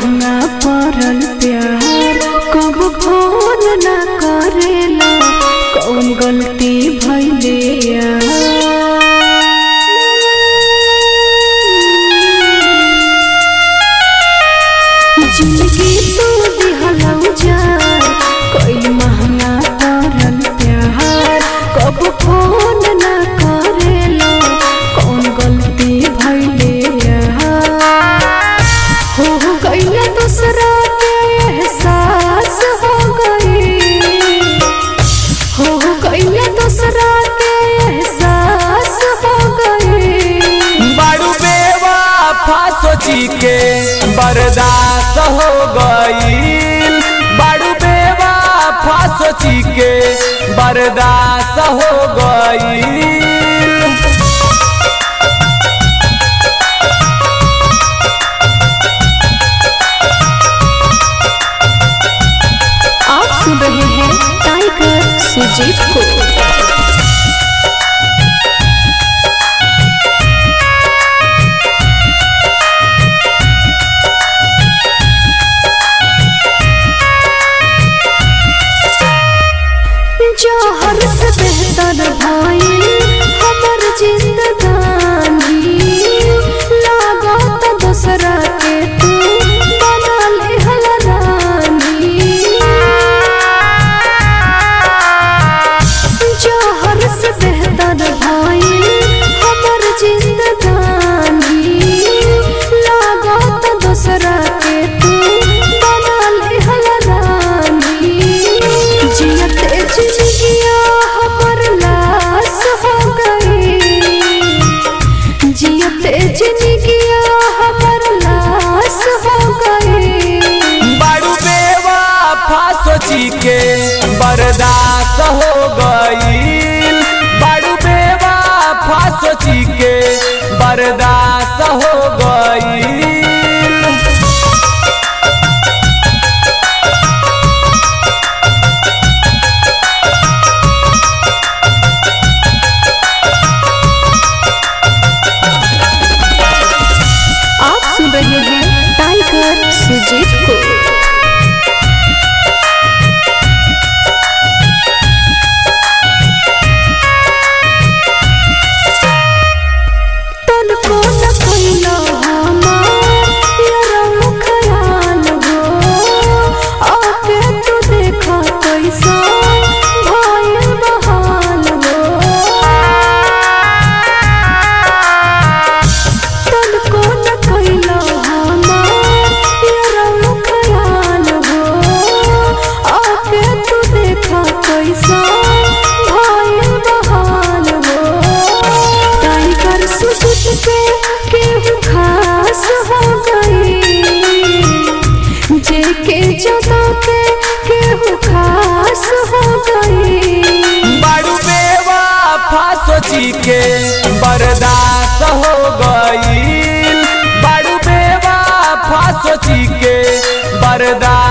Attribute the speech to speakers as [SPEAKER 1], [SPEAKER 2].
[SPEAKER 1] महंगा पड़ल प्यार, कब फोन ना करेला, कौन गलती भइले यार। जिंदगी तू दिहला उजार, कोई महंगा पड़ल प्यार, कब फोन ना करेला, कौन गलती भइले यार। हो गइला दूसरा के एहसास हो गई, हो गइला दूसरा के एहसास हो गई।
[SPEAKER 2] बारू बेवफा सोची के बर्दाश्त हो गईल, बारू बेवफा सोची के बर्दाश्त हो गईल।
[SPEAKER 1] आप सुन रहे हैं टाइगर सुजीत को। जौहर से बेहतर भाई हमर जिंदगानी, लागत दूसरा के तू बना लेहल रानी। जौहर से बेहतर भाई हमर जिंदगानी, लागत दूसरा के तू बना लेहल रानी। जियते जिंदगिया हमर लाश हो गई, जियते जिंदगिया हमर लाश हो गई।
[SPEAKER 2] बारू बेवफा सोची के बर्दाश्त हो गईल, बारू बेवफा सोची के बर्दाश्त हो गईल।
[SPEAKER 1] आप सुन रहे हैं टाइगर सुजीत को। तनको न कइला हमार यारा ख्याल हो, आके तू देखा कैसा भइल बहाल हो। तनको न कइला हमार यारा ख्याल हो, आके तू देखा कैसा भइल बहाल हो। टाइगर सुजीत पे केहू खास हो गई, जेके जदा पे केहू खास हो गई।
[SPEAKER 2] बारू बेवफा सोची के बर्दाश्त हो गईल, बारू बेवफा सोची के बर्दाश्त